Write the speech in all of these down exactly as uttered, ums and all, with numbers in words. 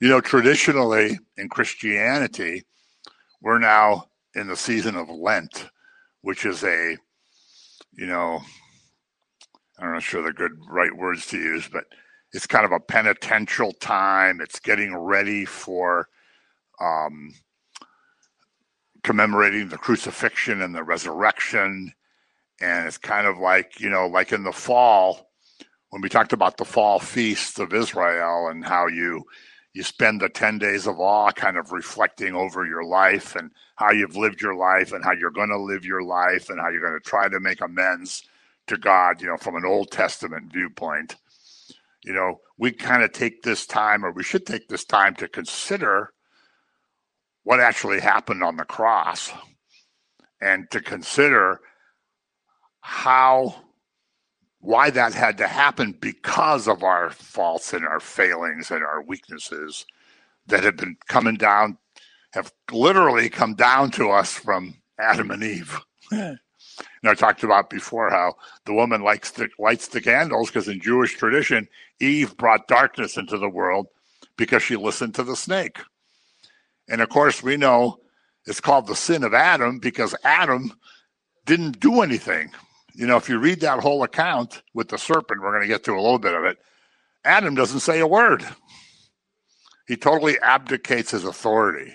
You know, traditionally in Christianity, we're now in the season of Lent, which is a, you know, I'm not sure the good right words to use, but it's kind of a penitential time. It's getting ready for um, commemorating the crucifixion and the resurrection. And it's kind of like, you know, like in the fall, when we talked about the fall feasts of Israel and how you you spend the ten days of awe kind of reflecting over your life and how you've lived your life and how you're going to live your life and how you're going to try to make amends to God, you know, from an Old Testament viewpoint. You know, we kind of take this time, or we should take this time to consider what actually happened on the cross and to consider how, why that had to happen because of our faults and our failings and our weaknesses that have been coming down, have literally come down to us from Adam and Eve. And I talked about before how the woman likes the, lights the candles because in Jewish tradition, Eve brought darkness into the world because she listened to the snake. And of course, we know it's called the sin of Adam because Adam didn't do anything. You know, if you read that whole account with the serpent, we're going to get to a little bit of it. Adam doesn't say a word. He totally abdicates his authority.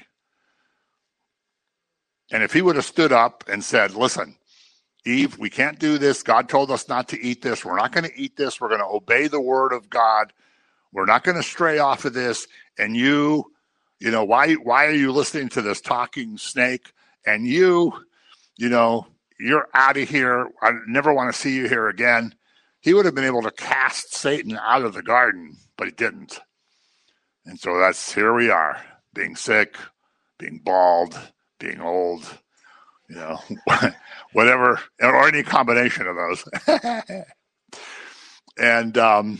And if he would have stood up and said, listen, Eve, we can't do this. God told us not to eat this. We're not going to eat this. We're going to obey the word of God. We're not going to stray off of this. And you, you know, why, why are you listening to this talking snake? And you, you know, you're out of here. I never want to see you here again. He would have been able to cast Satan out of the garden, but he didn't. And so that's, here we are, being sick, being bald, being old, you know, whatever, or any combination of those. And um,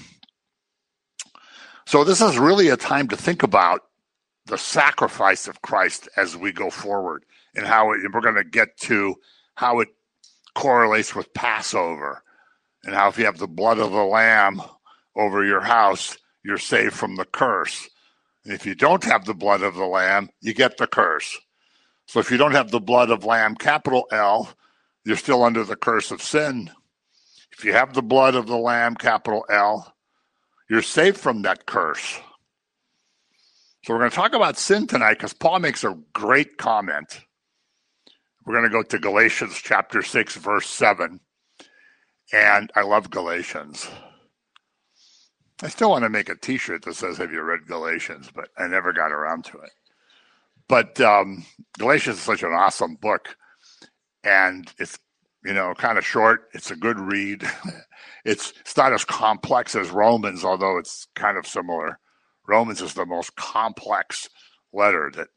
so this is really a time to think about the sacrifice of Christ as we go forward and how it, we're going to get to how it correlates with Passover and how if you have the blood of the lamb over your house, you're saved from the curse. And if you don't have the blood of the lamb, you get the curse. So if you don't have the blood of lamb, capital L, you're still under the curse of sin. If you have the blood of the lamb, capital L, you're saved from that curse. So we're going to talk about sin tonight because Paul makes a great comment. We're going to go to Galatians chapter six, verse seven. And I love Galatians. I still want to make a t-shirt that says, have you read Galatians? But I never got around to it. But um, Galatians is such an awesome book. And it's, you know, kind of short. It's a good read. it's, it's not as complex as Romans, although it's kind of similar. Romans is the most complex letter that,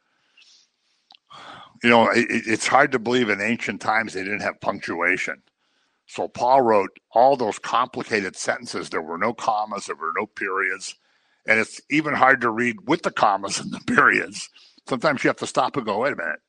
you know, it, it's hard to believe in ancient times they didn't have punctuation. So Paul wrote all those complicated sentences. There were no commas, there were no periods. And it's even hard to read with the commas and the periods. Sometimes you have to stop and go, wait a minute.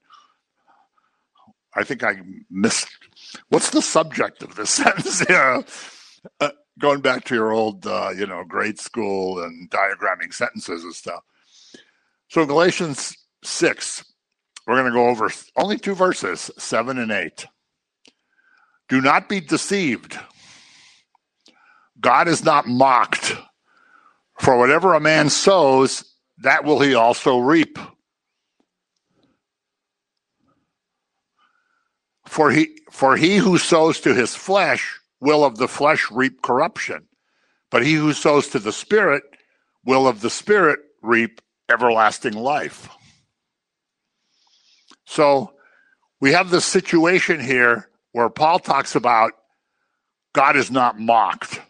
I think I missed, what's the subject of this sentence? you know, uh, going back to your old, uh, you know, grade school and diagramming sentences and stuff. So Galatians six, we're going to go over only two verses, seven and eight. Do not be deceived. God is not mocked. For whatever a man sows, that will he also reap. For he, for he who sows to his flesh will of the flesh reap corruption. But he who sows to the Spirit will of the Spirit reap everlasting life. So we have this situation here where Paul talks about God is not mocked.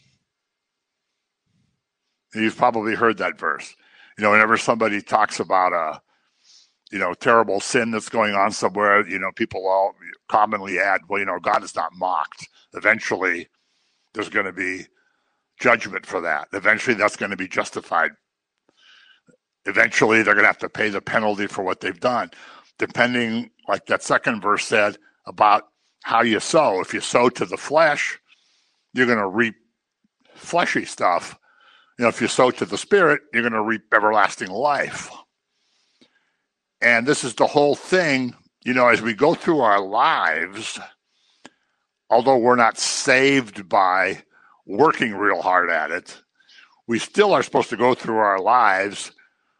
You've probably heard that verse. You know, whenever somebody talks about a, you know, terrible sin that's going on somewhere, you know, people all commonly add, well, you know, God is not mocked. Eventually, there's going to be judgment for that. Eventually, that's going to be justified. Eventually, they're going to have to pay the penalty for what they've done. Depending, like that second verse said, about how you sow. If you sow to the flesh, you're going to reap fleshy stuff. you know, if you sow to the Spirit, you're going to reap everlasting life. And this is the whole thing, you know, as we go through our lives, although we're not saved by working real hard at it, we still are supposed to go through our lives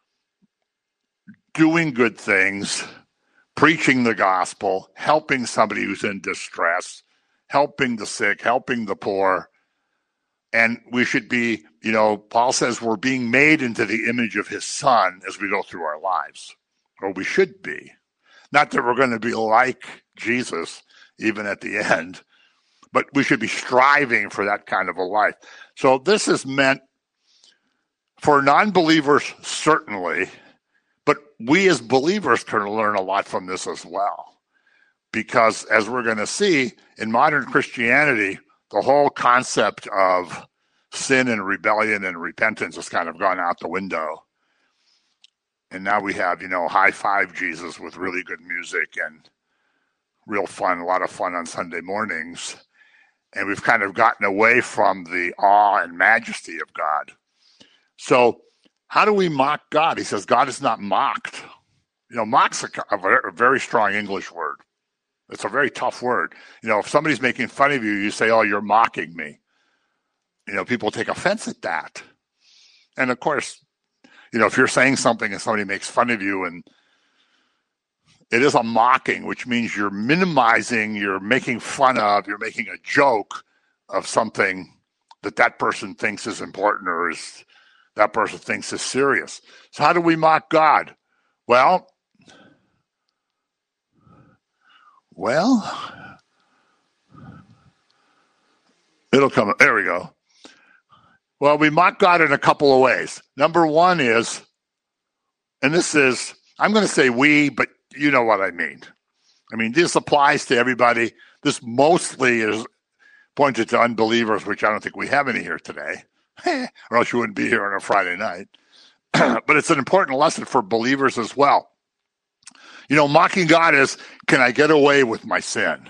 doing good things, preaching the gospel, helping somebody who's in distress, helping the sick, helping the poor. And we should be, you know, Paul says we're being made into the image of his Son as we go through our lives, or we should be. Not that we're going to be like Jesus even at the end, but we should be striving for that kind of a life. So this is meant for non-believers, certainly, but we as believers can learn a lot from this as well. Because as we're going to see, in modern Christianity, the whole concept of sin and rebellion and repentance has kind of gone out the window. And now we have, you know, high five Jesus with really good music and real fun, a lot of fun on Sunday mornings. And we've kind of gotten away from the awe and majesty of God. So how do we mock God? He says God is not mocked. You know, mock's a, a very strong English word. It's a very tough word. You know, if somebody's making fun of you, you say, oh, you're mocking me. You know, people take offense at that. And of course, you know, if you're saying something and somebody makes fun of you, and it is a mocking, which means you're minimizing, you're making fun of, you're making a joke of something that that person thinks is important or is that person thinks is serious. So how do we mock God? Well, well, it'll come. There we go. Well, we mock God in a couple of ways. Number one is, and this is, I'm going to say we, but you know what I mean. I mean, this applies to everybody. This mostly is pointed to unbelievers, which I don't think we have any here today, or else you wouldn't be here on a Friday night. But it's an important lesson for believers as well. You know, mocking God is, can I get away with my sin?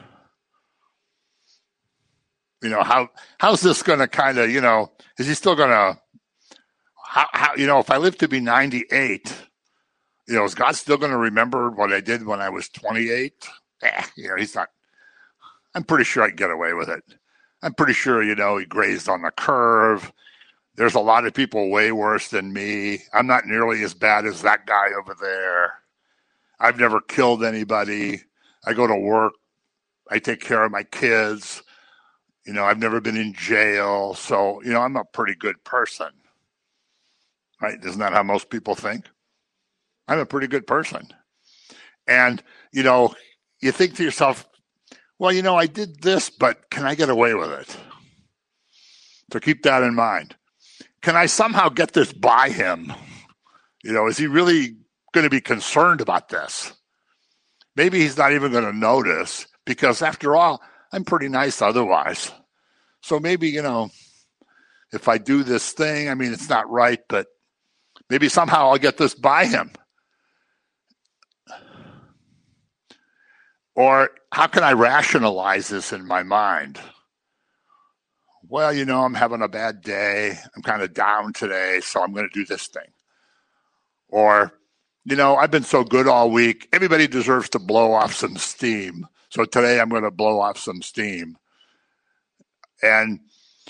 You know, how how's this going to kind of, you know, is he still going to, how, how, you know, if I live to be ninety-eight, you know, is God still going to remember what I did when I was twenty-eight? Eh, you know, he's not, I'm pretty sure I can get away with it. I'm pretty sure, you know, he grazed on the curve. There's a lot of people way worse than me. I'm not nearly as bad as that guy over there. I've never killed anybody. I go to work. I take care of my kids. You know, I've never been in jail. So, you know, I'm a pretty good person. Right? Isn't that how most people think? I'm a pretty good person. And, you know, you think to yourself, well, you know, I did this, but can I get away with it? So keep that in mind. Can I somehow get this by him? You know, is he really going to be concerned about this? Maybe he's not even going to notice, because after all, I'm pretty nice otherwise. So maybe, you know, if I do this thing, I mean, it's not right, but maybe somehow I'll get this by him. Or how can I rationalize this in my mind? Well, you know, I'm having a bad day. I'm kind of down today, so I'm going to do this thing. Or, you know, I've been so good all week. Everybody deserves to blow off some steam. So today I'm going to blow off some steam. And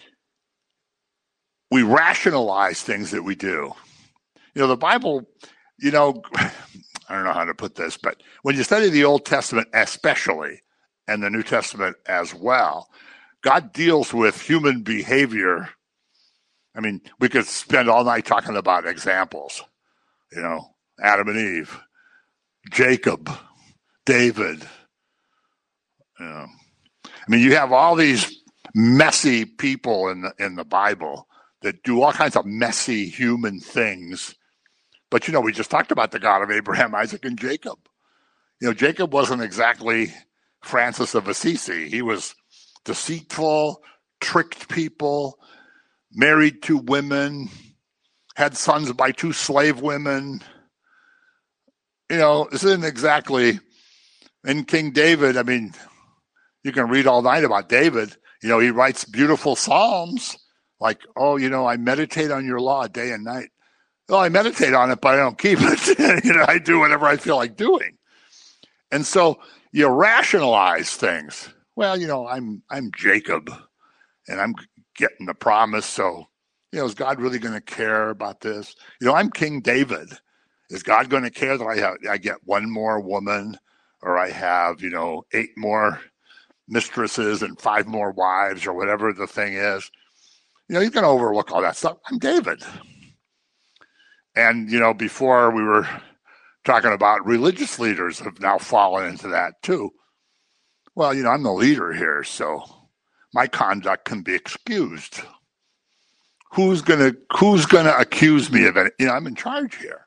we rationalize things that we do. You know, the Bible, you know, I don't know how to put this, but when you study the Old Testament especially, and the New Testament as well, God deals with human behavior. I mean, we could spend all night talking about examples. You know, Adam and Eve, Jacob, David. You know, I mean, you have all these messy people in the, in the Bible that do all kinds of messy human things. But, you know, we just talked about the God of Abraham, Isaac, and Jacob. You know, Jacob wasn't exactly Francis of Assisi. He was deceitful, tricked people, married two women, had sons by two slave women. You know, this isn't exactly, and King David, I mean, you can read all night about David. You know, he writes beautiful psalms. like, oh, you know, I meditate on your law day and night. Well, I meditate on it, but I don't keep it. You know, I do whatever I feel like doing. And so you rationalize things. Well, you know, I'm I'm Jacob, and I'm getting the promise. So, you know, is God really going to care about this? You know, I'm King David. Is God going to care that I have I get one more woman, or I have, you know, eight more mistresses and five more wives, or whatever the thing is? You know, he's going to overlook all that stuff. I'm David. And, you know, before we were talking about religious leaders have now fallen into that too. Well, you know, I'm the leader here, so my conduct can be excused. Who's gonna Who's gonna accuse me of it? You know, I'm in charge here.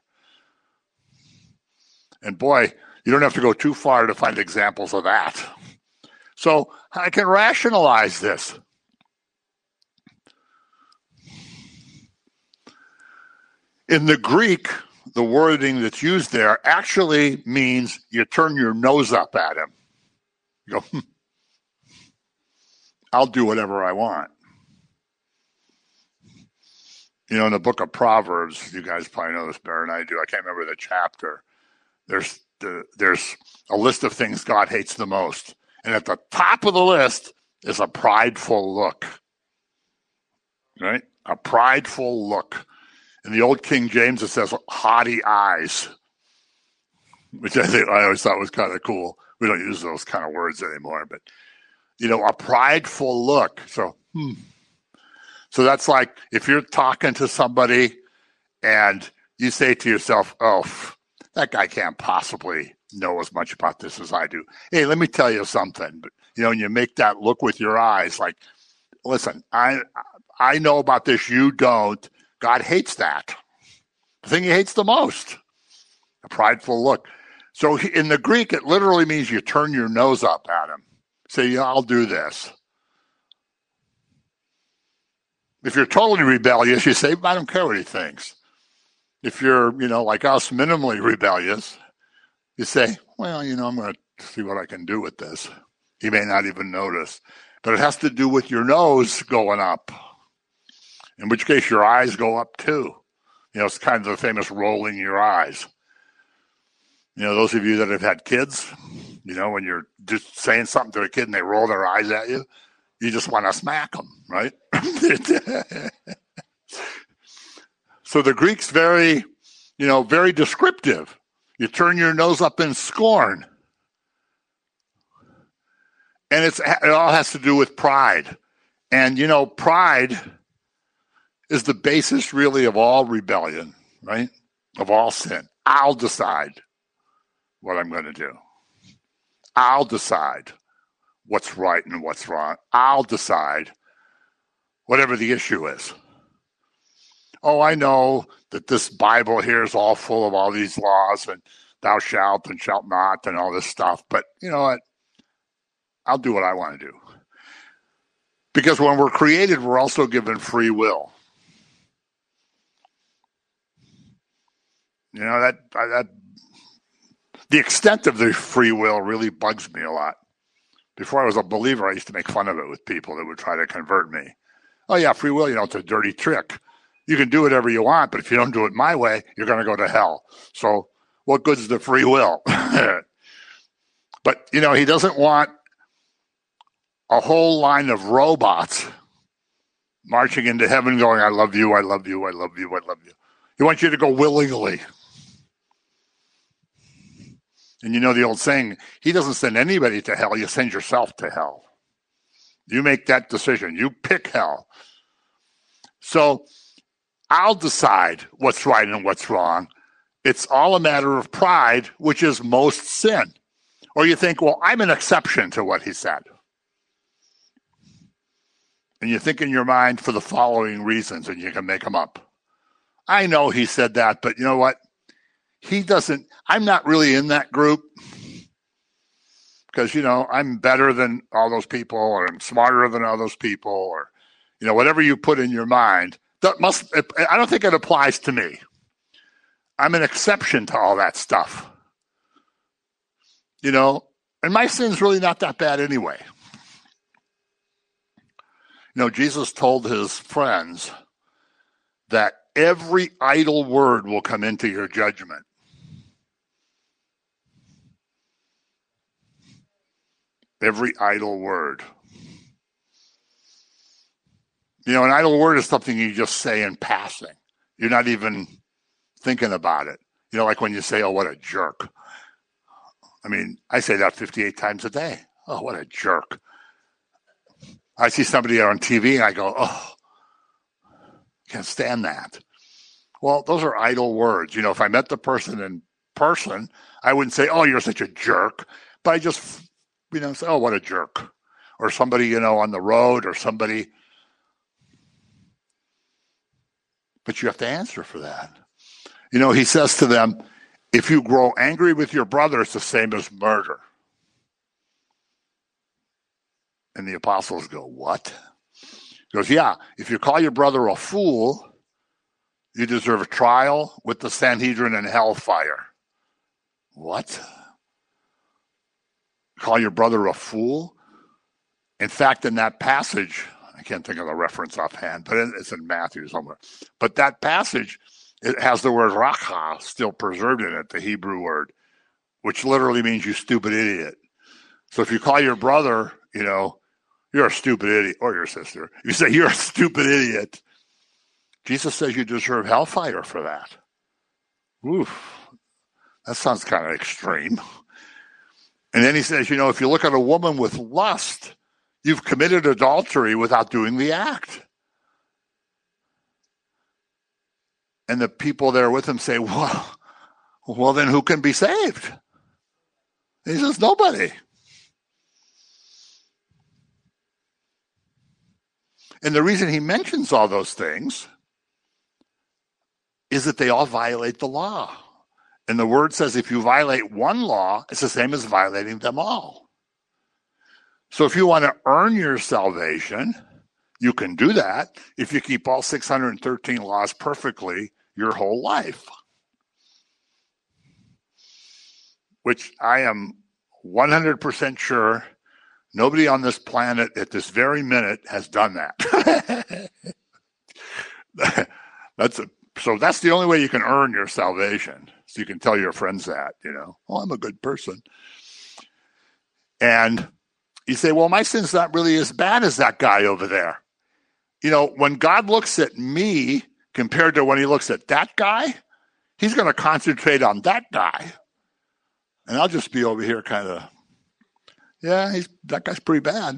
And boy, you don't have to go too far to find examples of that. So I can rationalize this. In the Greek, the wording that's used there actually means you turn your nose up at him. You go, hmm, I'll do whatever I want. You know, in the book of Proverbs, you guys probably know this better than I do. I can't remember the chapter. There's the, there's a list of things God hates the most. And at the top of the list is a prideful look. Right? A prideful look. In the old King James, it says haughty eyes, which I think I always thought was kind of cool. We don't use those kind of words anymore, but, you know, a prideful look. So, hmm. So that's like if you're talking to somebody and you say to yourself, oh, that guy can't possibly know as much about this as I do. Hey, let me tell you something. But, you know, and you make that look with your eyes like, listen, I I know about this, you don't. God hates that. The thing he hates the most, a prideful look. So in the Greek, it literally means you turn your nose up at him. Say, yeah, I'll do this. If you're totally rebellious, you say, I don't care what he thinks. If you're, you know, like us, minimally rebellious, you say, well, you know, I'm going to see what I can do with this. He may not even notice. But it has to do with your nose going up. In which case your eyes go up too. You know, it's kind of the famous rolling your eyes. You know, those of you that have had kids, you know, when you're just saying something to a kid and they roll their eyes at you, you just want to smack them, right? So the Greek's very, you know, very descriptive. You turn your nose up in scorn. And it's it all has to do with pride. And, you know, pride is the basis really of all rebellion, right? Of all sin. I'll decide what I'm going to do. I'll decide what's right and what's wrong. I'll decide whatever the issue is. Oh, I know that this Bible here is all full of all these laws and thou shalt and shalt not and all this stuff. But you know what? I'll do what I want to do. Because when we're created, we're also given free will. You know, that, that the extent of the free will really bugs me a lot. Before I was a believer, I used to make fun of it with people that would try to convert me. Oh, yeah, free will, you know, it's a dirty trick. You can do whatever you want, but if you don't do it my way, you're going to go to hell. So what good is the free will? But, you know, he doesn't want a whole line of robots marching into heaven going, I love you, I love you, I love you, I love you. He wants you to go willingly. And you know the old saying, he doesn't send anybody to hell, you send yourself to hell. You make that decision. You pick hell. So I'll decide what's right and what's wrong. It's all a matter of pride, which is most sin. Or you think, well, I'm an exception to what he said. And you think in your mind for the following reasons, and you can make them up. I know he said that, but you know what? He doesn't, I'm not really in that group because, you know, I'm better than all those people or I'm smarter than all those people or, you know, whatever you put in your mind, that must, I don't think it applies to me. I'm an exception to all that stuff. You know, and my sin's really not that bad anyway. You know, Jesus told his friends that every idle word will come into your judgment. Every idle word. You know, an idle word is something you just say in passing. You're not even thinking about it. You know, like when you say, oh, what a jerk. I mean, I say that fifty-eight times a day. Oh, what a jerk. I see somebody on T V and I go, oh, can't stand that. Well, those are idle words. You know, if I met the person in person, I wouldn't say, oh, you're such a jerk. But I just, you know, say, oh, what a jerk. Or somebody, you know, on the road or somebody. But you have to answer for that. You know, he says to them, if you grow angry with your brother, it's the same as murder. And the apostles go, what? He goes, yeah, if you call your brother a fool, you deserve a trial with the Sanhedrin and hellfire. What? Call your brother a fool? In fact, in that passage, I can't think of the reference offhand, but it's in Matthew somewhere. But that passage, it has the word racha still preserved in it, the Hebrew word, which literally means you stupid idiot. So if you call your brother, you know, you're a stupid idiot, or your sister, you say you're a stupid idiot, Jesus says you deserve hellfire for that. Oof, that sounds kind of extreme. And then he says, you know, if you look at a woman with lust, you've committed adultery without doing the act. And the people there with him say, well, well, then who can be saved? And he says, nobody. And the reason he mentions all those things is that they all violate the law. And the word says if you violate one law, it's the same as violating them all. So if you want to earn your salvation, you can do that if you keep all six hundred thirteen laws perfectly your whole life. Which I am one hundred percent sure nobody on this planet at this very minute has done that. That's a, so that's the only way you can earn your salvation. So you can tell your friends that, you know, oh, I'm a good person. And you say, well, my sin's not really as bad as that guy over there. You know, when God looks at me compared to when he looks at that guy, he's going to concentrate on that guy. And I'll just be over here kind of, yeah, he's, that guy's pretty bad.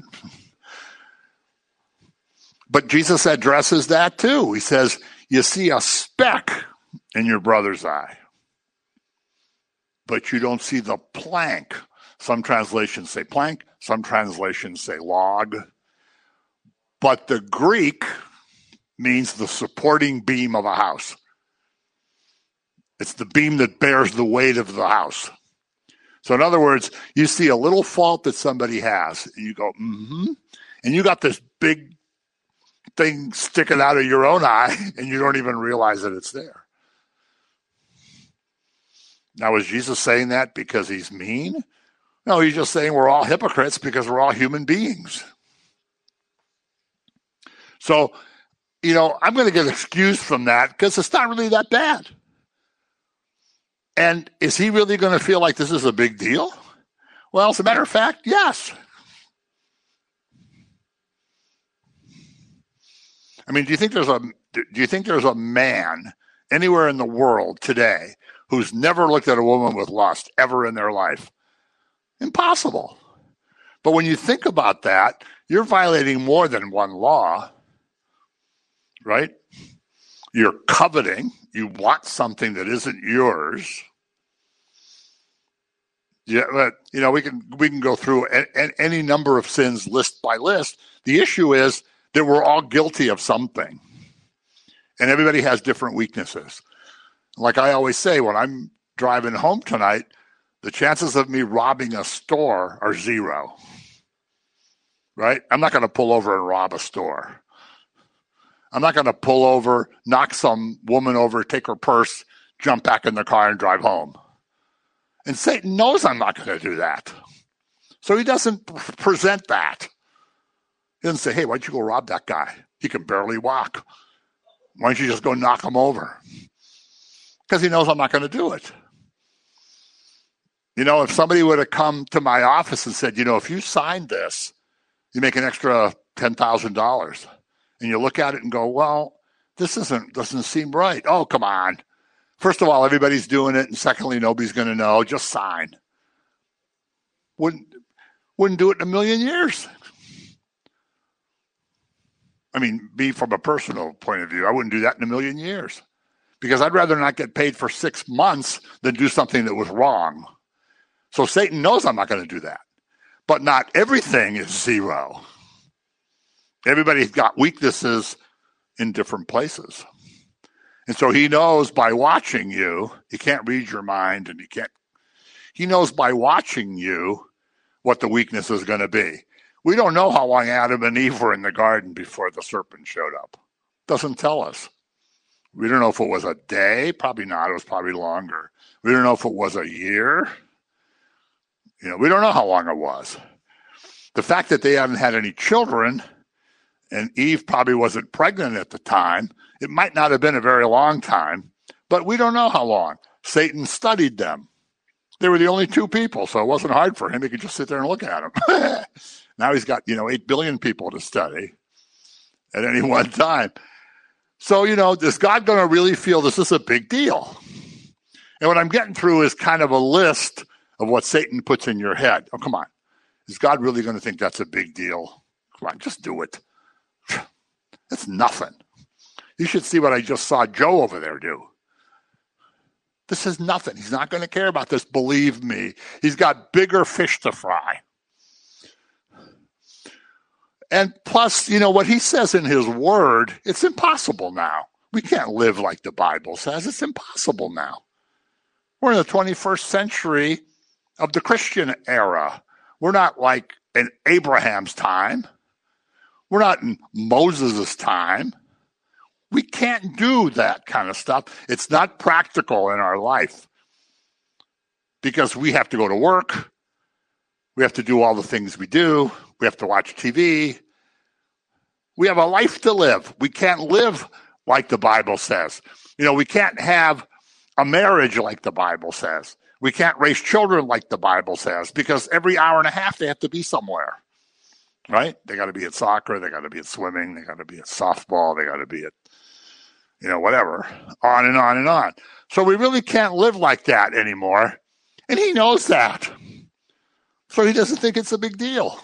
But Jesus addresses that too. He says, you see a speck in your brother's eye, but you don't see the plank. Some translations say plank, some translations say log. But the Greek means the supporting beam of a house. It's the beam that bears the weight of the house. So in other words, you see a little fault that somebody has, and you go, mm-hmm, and you got this big thing sticking out of your own eye, and you don't even realize that it's there. Now, is Jesus saying that because he's mean? No, he's just saying we're all hypocrites because we're all human beings. So, you know, I'm going to get excused from that because it's not really that bad. And is he really going to feel like this is a big deal? Well, as a matter of fact, yes. I mean, do you think there's a do you think there's a man anywhere in the world today who's never looked at a woman with lust ever in their life? Impossible. But when you think about that, you're violating more than one law, right? You're coveting. You want something that isn't yours. Yeah, but you know we can we can go through a, a, any number of sins list by list. The issue is that we're all guilty of something, and everybody has different weaknesses. Like I always say, when I'm driving home tonight, the chances of me robbing a store are zero. Right? I'm not going to pull over and rob a store. I'm not going to pull over, knock some woman over, take her purse, jump back in the car and drive home. And Satan knows I'm not going to do that. So he doesn't present that. He doesn't say, hey, why don't you go rob that guy? He can barely walk. Why don't you just go knock him over? Because he knows I'm not going to do it. You know, if somebody would have come to my office and said, you know, if you sign this, you make an extra ten thousand dollars. And you look at it and go, well, this isn't doesn't seem right. Oh, come on. First of all, everybody's doing it. And secondly, nobody's going to know. Just sign. Wouldn't, wouldn't do it in a million years. I mean, me from a personal point of view, I wouldn't do that in a million years. Because I'd rather not get paid for six months than do something that was wrong. So Satan knows I'm not going to do that. But not everything is zero. Everybody's got weaknesses in different places. And so he knows by watching you, he can't read your mind, and he can't, he knows by watching you what the weakness is going to be. We don't know how long Adam and Eve were in the garden before the serpent showed up. Doesn't tell us. We don't know if it was a day. Probably not. It was probably longer. We don't know if it was a year. You know, we don't know how long it was. The fact that they haven't had any children, and Eve probably wasn't pregnant at the time, it might not have been a very long time, but we don't know how long. Satan studied them. They were the only two people, so it wasn't hard for him. He could just sit there and look at them. Now he's got, you know, eight billion people to study at any one time. So, you know, is God going to really feel this is a big deal? And what I'm getting through is kind of a list of what Satan puts in your head. Oh, come on. Is God really going to think that's a big deal? Come on, just do it. It's nothing. You should see what I just saw Joe over there do. This is nothing. He's not going to care about this. Believe me. He's got bigger fish to fry. And plus, you know, what he says in his word, it's impossible now. We can't live like the Bible says. It's impossible now. We're in the twenty-first century of the Christian era. We're not like in Abraham's time. We're not in Moses' time. We can't do that kind of stuff. It's not practical in our life because we have to go to work. We have to do all the things we do. We have to watch T V. We have a life to live. We can't live like the Bible says. You know, we can't have a marriage like the Bible says. We can't raise children like the Bible says because every hour and a half they have to be somewhere, right? They got to be at soccer. They got to be at swimming. They got to be at softball. They got to be at, you know, whatever, on and on and on. So we really can't live like that anymore. And he knows that. So he doesn't think it's a big deal.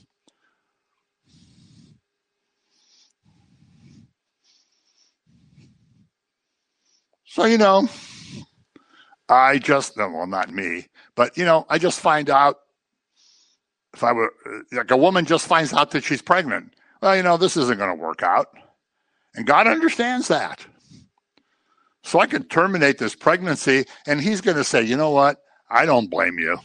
So, you know, I just, well, not me, but, you know, I just find out if I were, like a woman just finds out that she's pregnant. Well, you know, this isn't going to work out. And God understands that. So I can terminate this pregnancy and he's going to say, you know what? I don't blame you.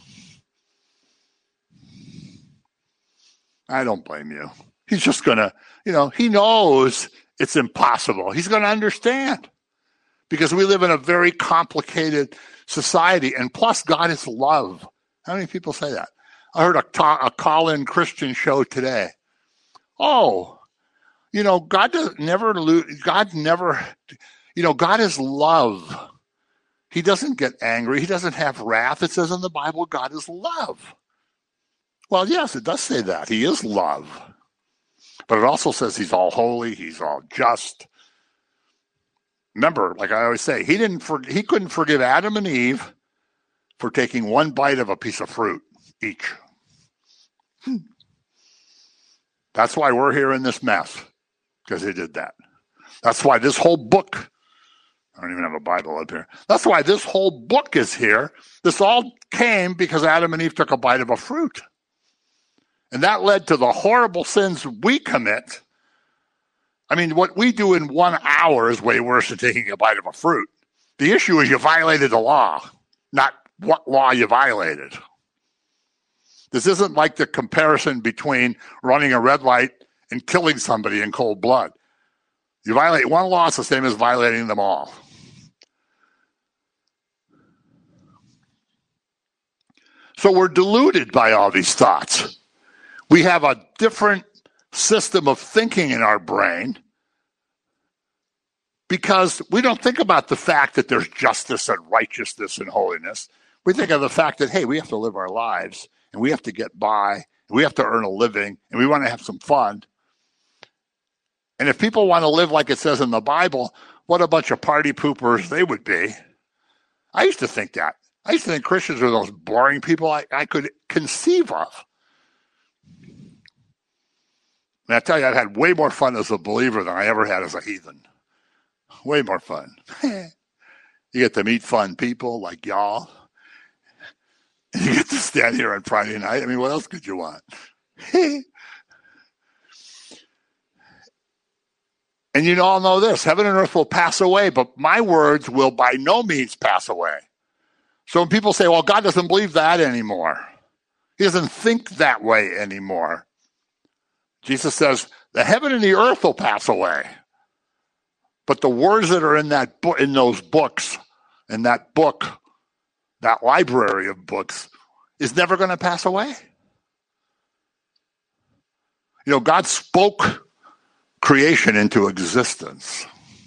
I don't blame you. He's just going to, you know, he knows it's impossible. He's going to understand because we live in a very complicated society. And plus, God is love. How many people say that? I heard a, ta- a call-in Christian show today. Oh, you know, God does never lose. God never, you know, God is love. He doesn't get angry. He doesn't have wrath. It says in the Bible, God is love. Well, yes, it does say that. He is love. But it also says he's all holy. He's all just. Remember, like I always say, he didn't. For, he couldn't forgive Adam and Eve for taking one bite of a piece of fruit each. Hmm. That's why we're here in this mess, because he did that. That's why this whole book, I don't even have a Bible up here. That's why this whole book is here. This all came because Adam and Eve took a bite of a fruit. And that led to the horrible sins we commit. I mean, what we do in one hour is way worse than taking a bite of a fruit. The issue is you violated the law, not what law you violated. This isn't like the comparison between running a red light and killing somebody in cold blood. You violate one law, it's the same as violating them all. So we're deluded by all these thoughts. We have a different system of thinking in our brain because we don't think about the fact that there's justice and righteousness and holiness. We think of the fact that, hey, we have to live our lives and we have to get by and we have to earn a living and we want to have some fun. And if people want to live like it says in the Bible, what a bunch of party poopers they would be. I used to think that. I used to think Christians were those boring people I, I could conceive of. And I tell you, I've had way more fun as a believer than I ever had as a heathen. Way more fun. You get to meet fun people like y'all. And you get to stand here on Friday night. I mean, what else could you want? And you all know this, heaven and earth will pass away, but my words will by no means pass away. So when people say, well, God doesn't believe that anymore. He doesn't think that way anymore. Jesus says, the heaven and the earth will pass away. But the words that are in that book, in those books, in that book, that library of books, is never going to pass away. You know, God spoke creation into existence.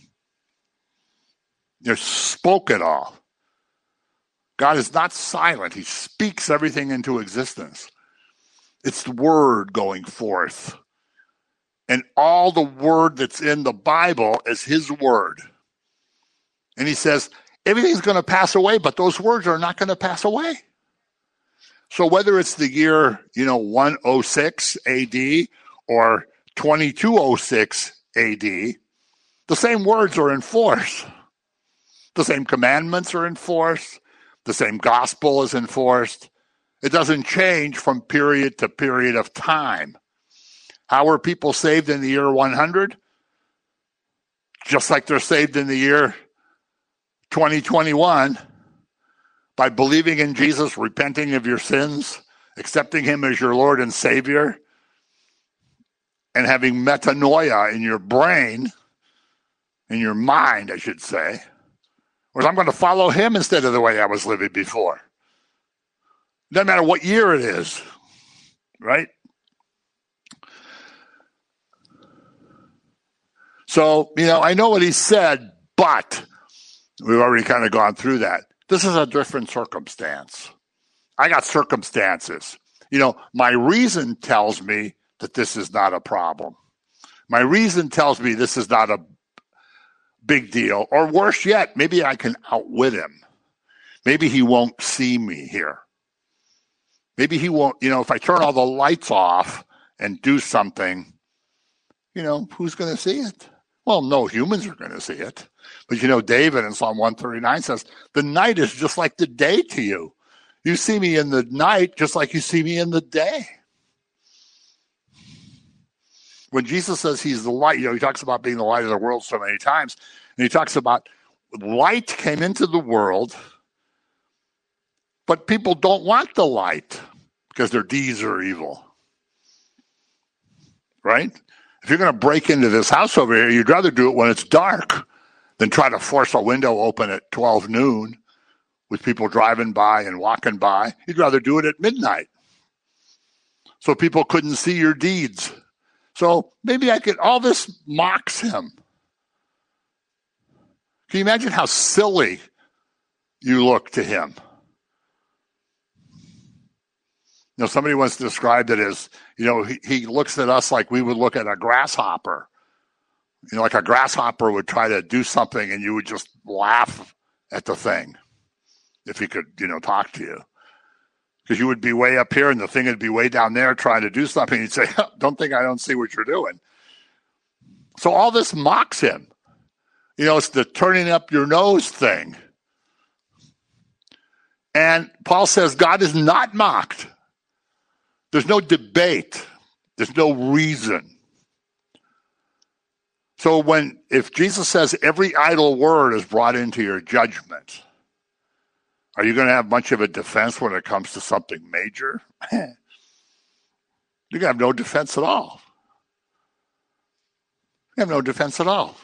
You spoke it all. God is not silent. He speaks everything into existence. It's the word going forth. And all the word that's in the Bible is his word. And he says, everything's going to pass away, but those words are not going to pass away. So whether it's the year, you know, one oh six A D or twenty-two oh six A D, the same words are in force. The same commandments are in force. The same gospel is enforced. It doesn't change from period to period of time. How were people saved in the year one hundred? Just like they're saved in the year twenty twenty-one, by believing in Jesus, repenting of your sins, accepting him as your Lord and Savior, and having metanoia in your brain, in your mind, I should say, whereas I'm going to follow him instead of the way I was living before. Doesn't matter what year it is, right? So, you know, I know what he said, but we've already kind of gone through that. This is a different circumstance. I got circumstances. You know, my reason tells me that this is not a problem. My reason tells me this is not a big deal. Or worse yet, maybe I can outwit him. Maybe he won't see me here. Maybe he won't, you know, if I turn all the lights off and do something, you know, who's going to see it? Well, no humans are going to see it. But, you know, David in Psalm one thirty-nine says, the night is just like the day to you. You see me in the night just like you see me in the day. When Jesus says he's the light, you know, he talks about being the light of the world so many times. And he talks about light came into the world, but people don't want the light because their deeds are evil. Right? If you're going to break into this house over here, you'd rather do it when it's dark than try to force a window open at twelve noon with people driving by and walking by. You'd rather do it at midnight so people couldn't see your deeds. So maybe I could, all this mocks him. Can you imagine how silly you look to him? You know, somebody once described it as, you know, he, he looks at us like we would look at a grasshopper. You know, like a grasshopper would try to do something and you would just laugh at the thing if he could, you know, talk to you. Because you would be way up here and the thing would be way down there trying to do something. You'd say, don't think I don't see what you're doing. So all this mocks him. You know, it's the turning up your nose thing. And Paul says God is not mocked. There's no debate. There's no reason. So when, if Jesus says every idle word is brought into your judgment, are you going to have much of a defense when it comes to something major? You're going to have no defense at all. You have no defense at all.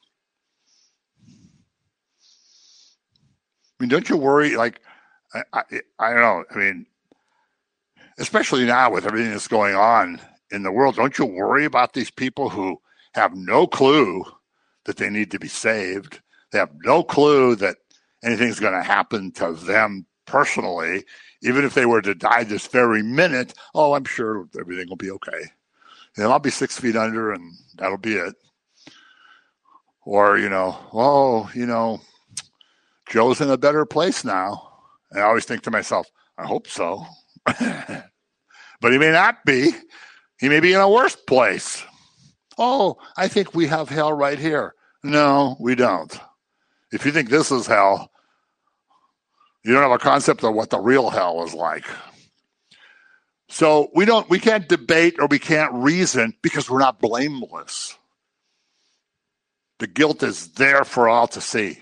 I mean, don't you worry? Like, I, I, I don't know. I mean, especially now with everything that's going on in the world. Don't you worry about these people who have no clue that they need to be saved? They have no clue that anything's going to happen to them personally. Even if they were to die this very minute, oh, I'm sure everything will be okay. And I'll be six feet under and that'll be it. Or, you know, oh, you know, Joe's in a better place now. And I always think to myself, I hope so. But he may not be. He may be in a worse place. Oh, I think we have hell right here. No, we don't. If you think this is hell, you don't have a concept of what the real hell is like. So we don't, we can't debate or we can't reason because we're not blameless. The guilt is there for all to see.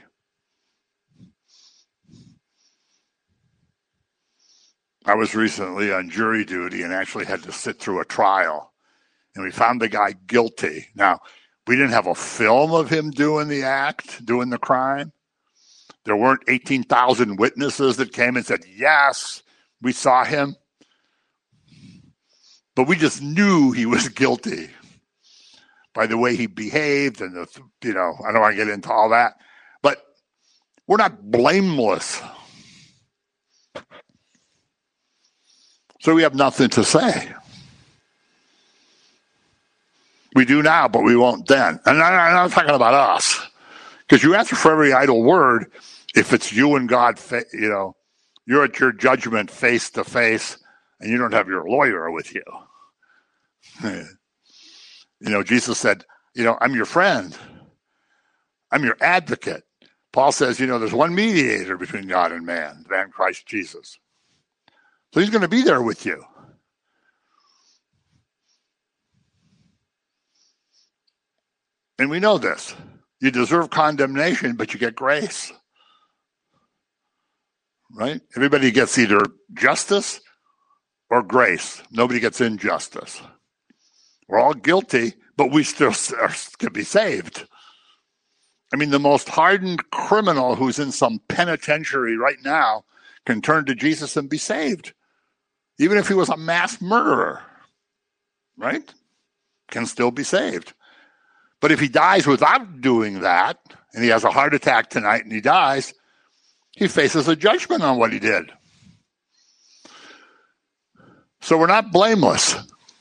I was recently on jury duty and actually had to sit through a trial. And we found the guy guilty. Now, we didn't have a film of him doing the act, doing the crime. There weren't eighteen thousand witnesses that came and said, yes, we saw him. But we just knew he was guilty by the way he behaved and, the, you know, I don't want to get into all that. But we're not blameless. So we have nothing to say. We do now, but we won't then. And I'm not talking about us. Because you answer for every idle word if it's you and God, you know, you're at your judgment face to face and you don't have your lawyer with you. You know, Jesus said, you know, I'm your friend. I'm your advocate. Paul says, you know, there's one mediator between God and man, the man Christ Jesus. So he's going to be there with you. And we know this. You deserve condemnation, but you get grace. Right? Everybody gets either justice or grace. Nobody gets injustice. We're all guilty, but we still can be saved. I mean, the most hardened criminal who's in some penitentiary right now can turn to Jesus and be saved. Even if he was a mass murderer, right? Can still be saved. But if he dies without doing that, and he has a heart attack tonight and he dies, he faces a judgment on what he did. So we're not blameless.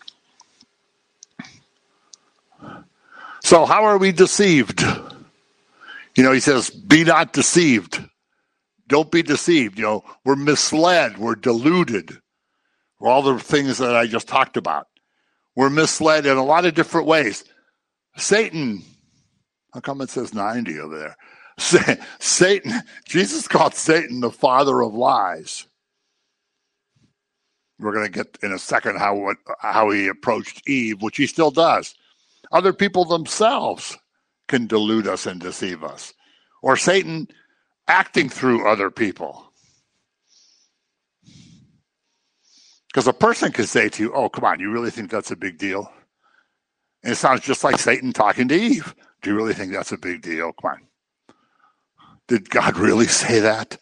So how are we deceived? You know, he says, be not deceived. Don't be deceived. You know, we're misled. We're deluded. We're all the things that I just talked about. We're misled in a lot of different ways. Satan, how come it says ninety over there? Satan, Jesus called Satan the father of lies. We're going to get in a second how what, how he approached Eve, which he still does. Other people themselves can delude us and deceive us. Or Satan acting through other people. Because a person could say to you, oh, come on, you really think that's a big deal? And it sounds just like Satan talking to Eve. Do you really think that's a big deal? Come on. Did God really say that?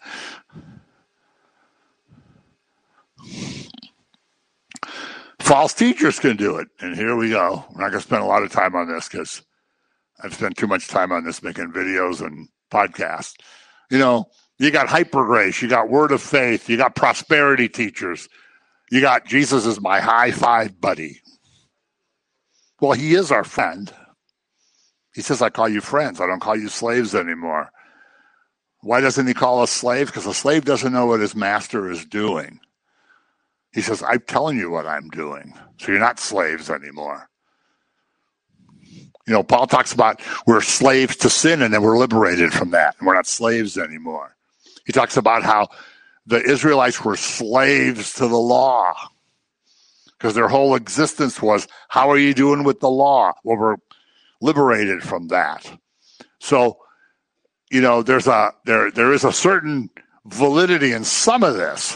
False teachers can do it. And here we go. We're not going to spend a lot of time on this because I've spent too much time on this making videos and podcasts. You know, you got hyper grace, you got word of faith, you got prosperity teachers, you got Jesus is my high five buddy. Well, he is our friend. He says, I call you friends. I don't call you slaves anymore. Why doesn't he call us slaves? Because a slave doesn't know what his master is doing. He says, I'm telling you what I'm doing. So you're not slaves anymore. You know, Paul talks about we're slaves to sin and then we're liberated from that. And we're not slaves anymore. He talks about how the Israelites were slaves to the law. Because their whole existence was, how are you doing with the law? Well, we're liberated from that. So, you know, there's a there there is a certain validity in some of this.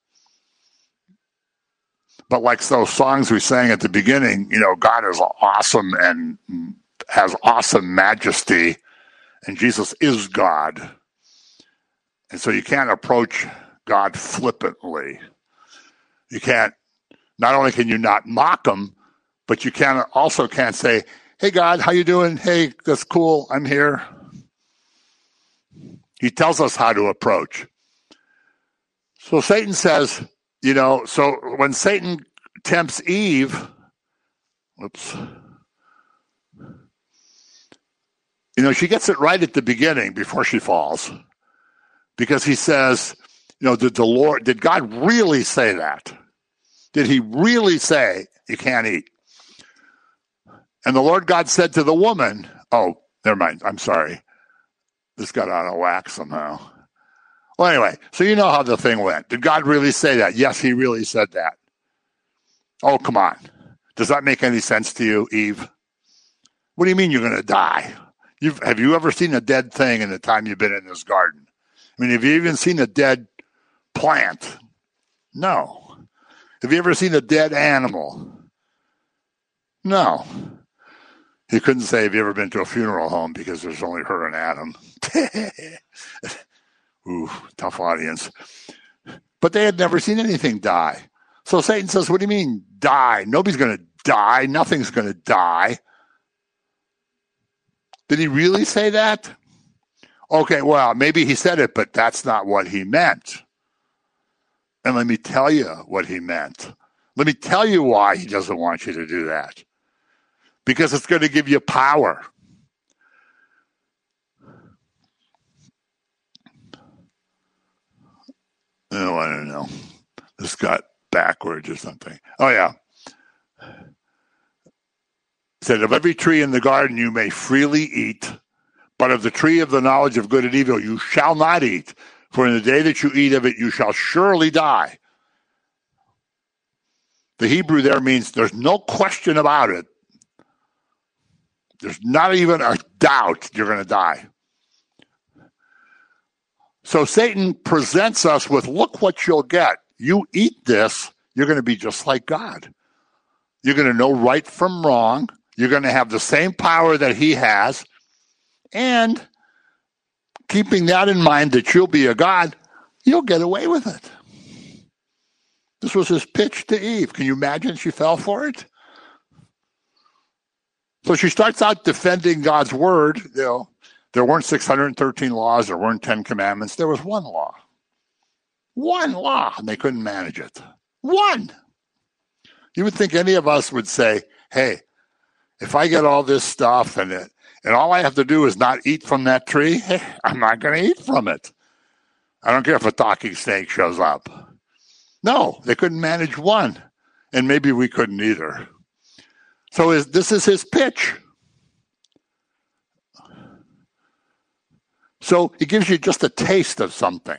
But like those songs we sang at the beginning, you know, God is awesome and has awesome majesty, and Jesus is God. And so you can't approach God flippantly. You can't, not only can you not mock him, But you can also can't say, hey, God, how you doing? Hey, that's cool. I'm here. He tells us how to approach. So Satan says, you know, so when Satan tempts Eve, whoops, you know, she gets it right at the beginning before she falls. Because he says, you know, did the Lord, did God really say that? Did he really say you can't eat? And the Lord God said to the woman, oh, never mind, I'm sorry. This got out of whack somehow. Well, anyway, so you know how the thing went. Did God really say that? Yes, he really said that. Oh, come on. Does that make any sense to you, Eve? What do you mean you're going to die? You've, have you ever seen a dead thing in the time you've been in this garden? I mean, have you even seen a dead plant? No. Have you ever seen a dead animal? No. He couldn't say, have you ever been to a funeral home, because there's only her and Adam. Ooh, tough audience. But they had never seen anything die. So Satan says, what do you mean die? Nobody's going to die. Nothing's going to die. Did he really say that? Okay, well, maybe he said it, but that's not what he meant. And let me tell you what he meant. Let me tell you why he doesn't want you to do that. Because it's going to give you power. Oh, I don't know. This got backwards or something. Oh, yeah. It said, of every tree in the garden you may freely eat, but of the tree of the knowledge of good and evil you shall not eat, for in the day that you eat of it you shall surely die. The Hebrew there means there's no question about it. There's not even a doubt you're going to die. So Satan presents us with, look what you'll get. You eat this, you're going to be just like God. You're going to know right from wrong. You're going to have the same power that he has. And keeping that in mind that you'll be a God, you'll get away with it. This was his pitch to Eve. Can you imagine she fell for it? So she starts out defending God's word. You know, there weren't six hundred thirteen laws. There weren't ten commandments. There was one law. One law, and they couldn't manage it. One. You would think any of us would say, hey, if I get all this stuff and it, and all I have to do is not eat from that tree, hey, I'm not going to eat from it. I don't care if a talking snake shows up. No, they couldn't manage one, and maybe we couldn't either. So is, this is his pitch. So it gives you just a taste of something.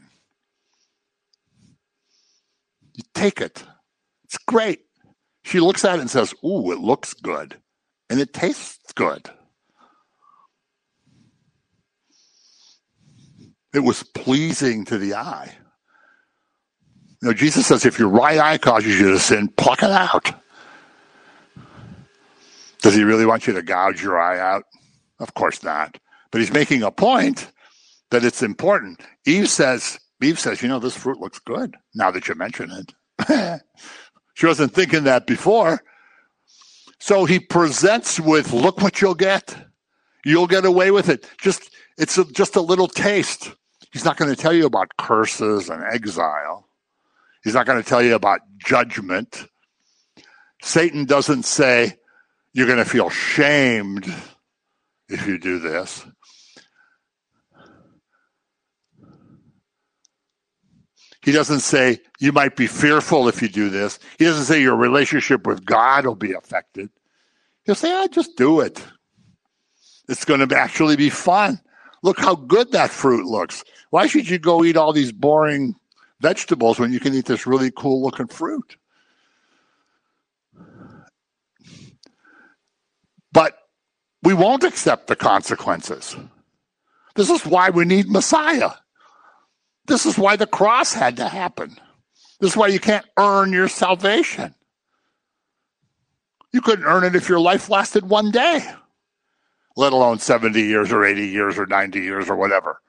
You take it. It's great. She looks at it and says, ooh, it looks good. And it tastes good. It was pleasing to the eye. You know, Jesus says, if your right eye causes you to sin, pluck it out. Does he really want you to gouge your eye out? Of course not. But he's making a point that it's important. Eve says, Eve says, you know, this fruit looks good now that you mention it. She wasn't thinking that before. So he presents with, look what you'll get. You'll get away with it. Just It's a, just a little taste. He's not going to tell you about curses and exile. He's not going to tell you about judgment. Satan doesn't say, you're going to feel shamed if you do this. He doesn't say, you might be fearful if you do this. He doesn't say your relationship with God will be affected. He'll say, ah, just do it. It's going to actually be fun. Look how good that fruit looks. Why should you go eat all these boring vegetables when you can eat this really cool looking fruit? But we won't accept the consequences. This is why we need Messiah. This is why the cross had to happen. This is why you can't earn your salvation. You couldn't earn it if your life lasted one day, let alone seventy years or eighty years or ninety years or whatever.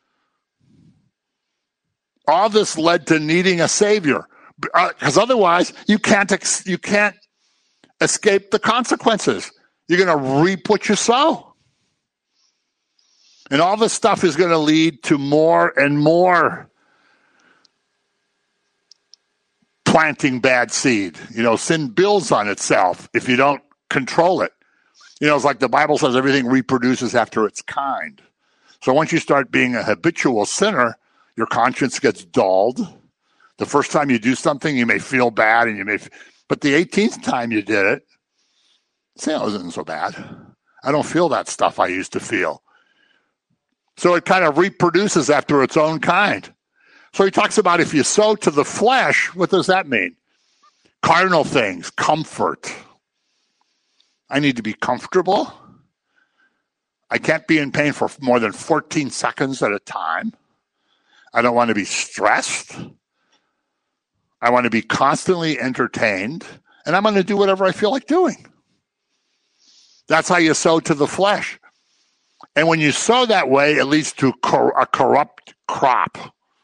All this led to needing a savior, because uh, otherwise you can't ex- you can't escape the consequences. You're going to reap what you sow. And all this stuff is going to lead to more and more planting bad seed. You know, sin builds on itself if you don't control it. You know, it's like the Bible says everything reproduces after its kind. So once you start being a habitual sinner, your conscience gets dulled. The first time you do something, you may feel bad, and you may, but the eighteenth time you did it, say, oh, it wasn't so bad. I don't feel that stuff I used to feel. So it kind of reproduces after its own kind. So he talks about if you sow to the flesh, what does that mean? Carnal things, comfort. I need to be comfortable. I can't be in pain for more than fourteen seconds at a time. I don't want to be stressed. I want to be constantly entertained. And I'm going to do whatever I feel like doing. That's how you sow to the flesh. And when you sow that way, it leads to a corrupt crop.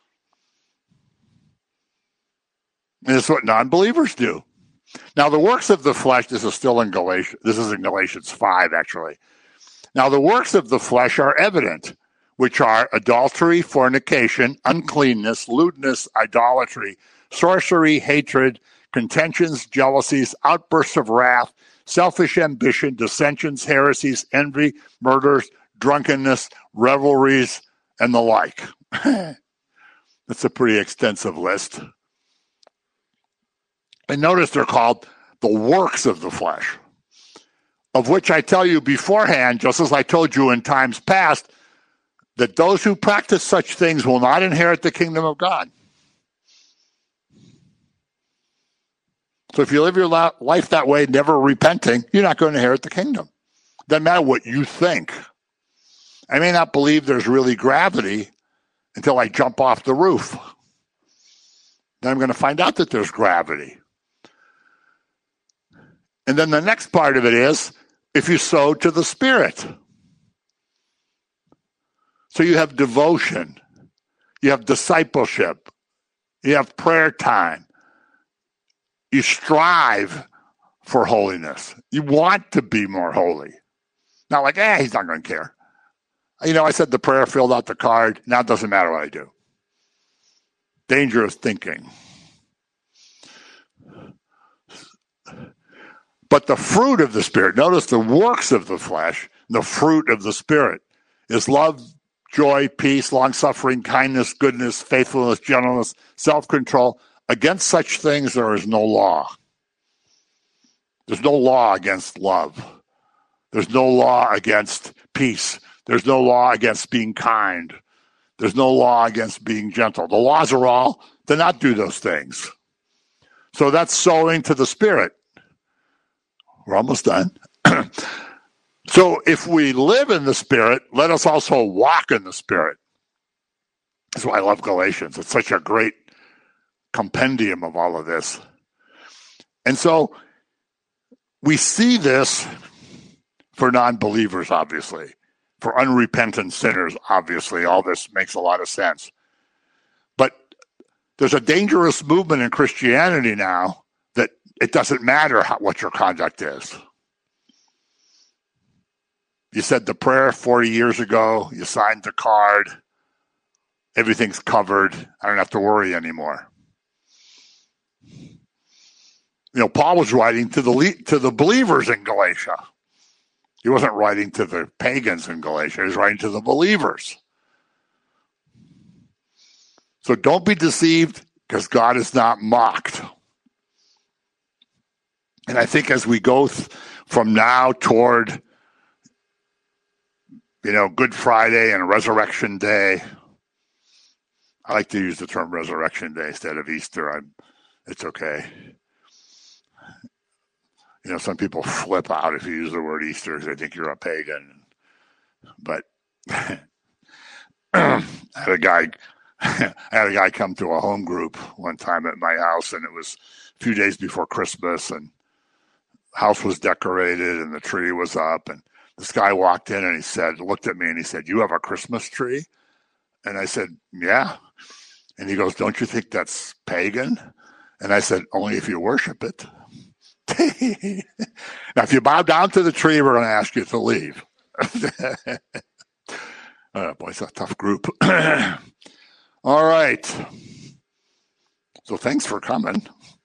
And this is what non-believers do. Now, the works of the flesh, this is still in Galatians, this is in Galatians five, actually. Now, the works of the flesh are evident, which are adultery, fornication, uncleanness, lewdness, idolatry, sorcery, hatred, contentions, jealousies, outbursts of wrath, selfish ambition, dissensions, heresies, envy, murders, drunkenness, revelries, and the like. That's a pretty extensive list. And notice they're called the works of the flesh, of which I tell you beforehand, just as I told you in times past, that those who practice such things will not inherit the kingdom of God. So if you live your life that way, never repenting, you're not going to inherit the kingdom. Doesn't matter what you think. I may not believe there's really gravity until I jump off the roof. Then I'm going to find out that there's gravity. And then the next part of it is, if you sow to the Spirit. So you have devotion. You have discipleship. You have prayer time. You strive for holiness. You want to be more holy. Not like, eh, he's not going to care. You know, I said the prayer, filled out the card. Now it doesn't matter what I do. Dangerous thinking. But the fruit of the Spirit, notice the works of the flesh, the fruit of the Spirit, is love, joy, peace, long-suffering, kindness, goodness, faithfulness, gentleness, self-control. Against such things there is no law. There's no law against love. There's no law against peace. There's no law against being kind. There's no law against being gentle. The laws are all to not do those things. So that's sowing to the Spirit. We're almost done. So if we live in the Spirit, let us also walk in the Spirit. That's why I love Galatians. It's such a great compendium of all of this. And so we see this for non-believers, obviously. For unrepentant sinners, obviously, all this makes a lot of sense. But there's a dangerous movement in Christianity now that it doesn't matter how, what your conduct is. You said the prayer forty years ago, you signed the card, everything's covered, I don't have to worry anymore. You know, Paul was writing to the to the believers in Galatia. He wasn't writing to the pagans in Galatia. He was writing to the believers. So don't be deceived, because God is not mocked. And I think as we go th- from now toward, you know, Good Friday and Resurrection Day, I like to use the term Resurrection Day instead of Easter. I'm, it's okay. You know, some people flip out if you use the word Easter because they think you're a pagan. But I had a guy, I had a guy come to a home group one time at my house, and it was a few days before Christmas, and the house was decorated and the tree was up, and this guy walked in and he said, looked at me and he said, "You have a Christmas tree?" And I said, "Yeah." And he goes, "Don't you think that's pagan?" And I said, "Only if you worship it." Now, if you bow down to the tree, we're going to ask you to leave. Oh, boy, it's a tough group. All right. So thanks for coming.